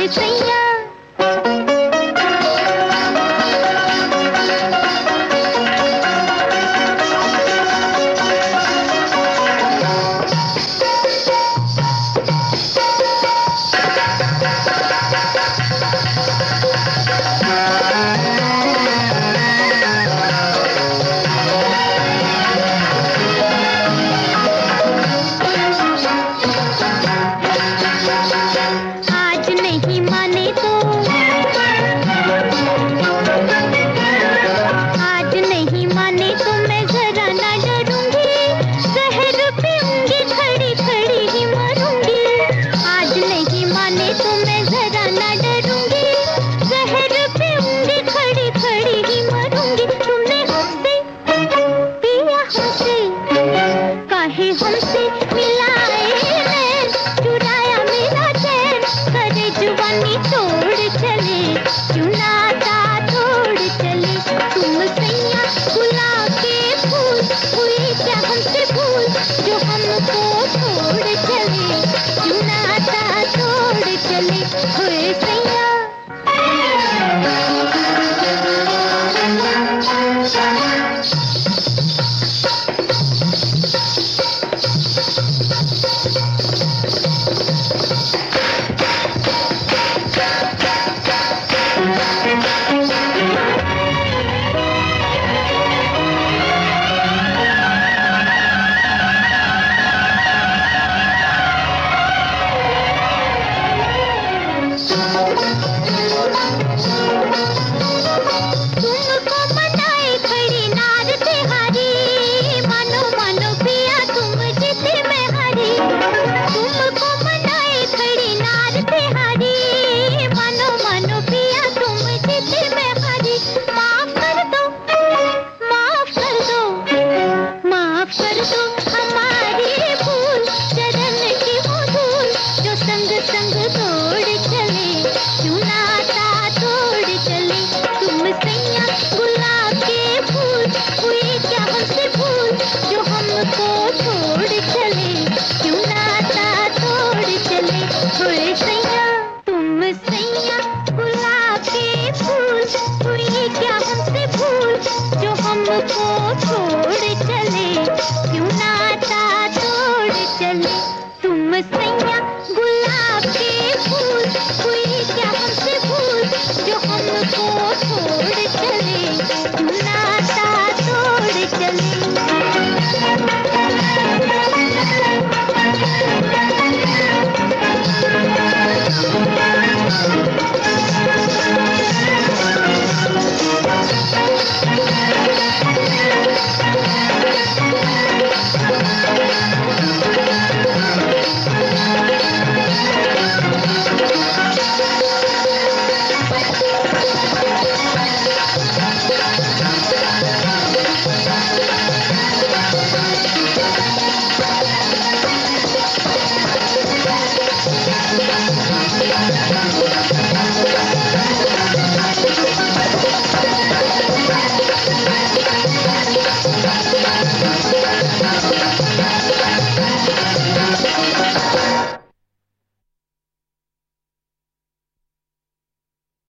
होए सैया। हमसे मिलाए नैन, चुराया मेरा चैन, करे जुबानी तोड़ चले, चुनाता तोड़ चले। तुम सैया गुलाब के फूल, हुई क्या हमसे भूल, जो हमको छोड़ चले, चुनाता तोड़ चले, हुए सैया। संग तोड़ चले, चुनाता तोड़ चले। तुम सैया गुलाब के फूल, हुई क्या हमसे भूल, जो हमको छोड़ चले, चुनाता तोड़ चले, हुए